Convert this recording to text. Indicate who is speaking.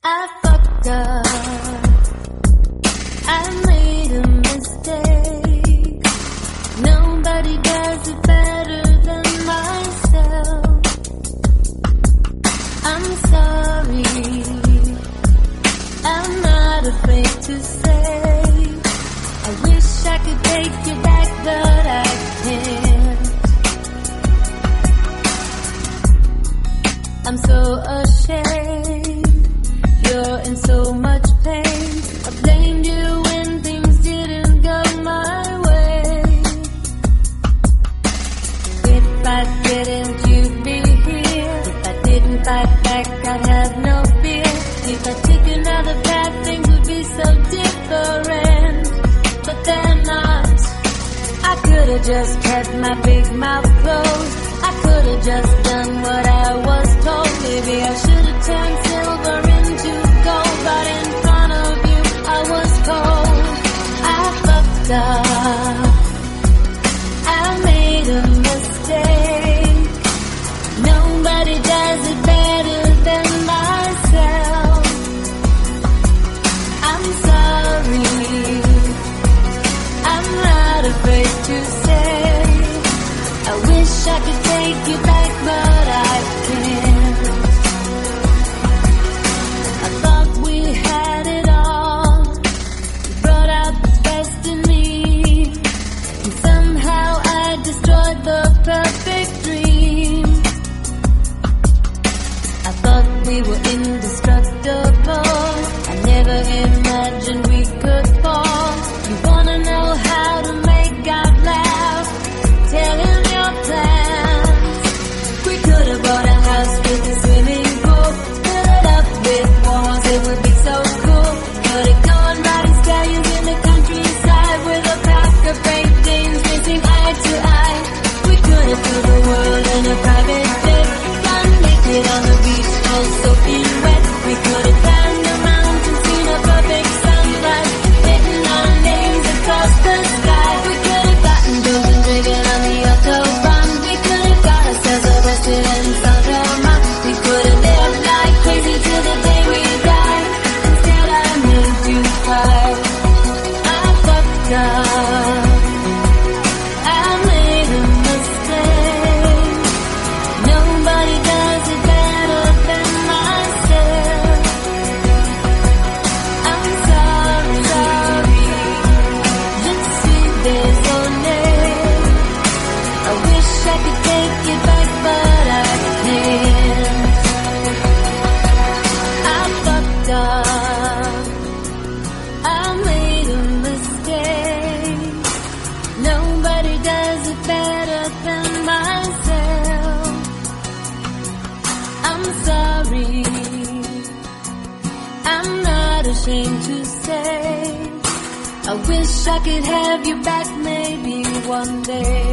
Speaker 1: I fucked up. I made a mistake. Nobody does it better than myself. I'm sorry. I'm not afraid to say. I wish I could take you back, but I can't. I'm so ashamed. You're in so much pain. I blamed you when things didn't go my way. If I didn't, you'd be here. If I didn't fight back, I'd have no fear. If I took another path, things would be so different. But they're not. I could've just kept my big mouth closed. I could've just done what I was told. Maybe I should've turned silver into gold, but in front of you I was cold. I fucked up. I made a mistake. Nobody does it better than myself. I'm sorry. I'm not afraid to say. I wish I could take you back, but I can't. I thought we had it all. You brought out the best in me, and somehow I destroyed the perfect dream. I thought we were indestructible. I never imagined we could fall. You wanna know how to make God laugh? Tell him your plans. We could have bought a house with a swimming pool, fill it up with walls, it would be so cool. But it gone riding stallions in the countryside with a pack of Great Danes racing eye to eye. We could have flew the world in a private jet, fun naked on the beach, all soaking wet. We could have climbed the mountain, seen a perfect sunrise, written our names across the sky. We could have gotten drunk and drinking on the autobahn. We could have got ourselves arrested and sold our mind. We could have lived like crazy till the day we die. Instead I made you cry. I fucked up. I made a mistake. Nobody does it better than myself. I'm sorry. Je suis désolé. I wish I could take you back, but I can't. I fucked up. I made a mistake. Nobody does it better than myself. I'm sorry. I'm not ashamed to say. I wish I could have you back maybe one day.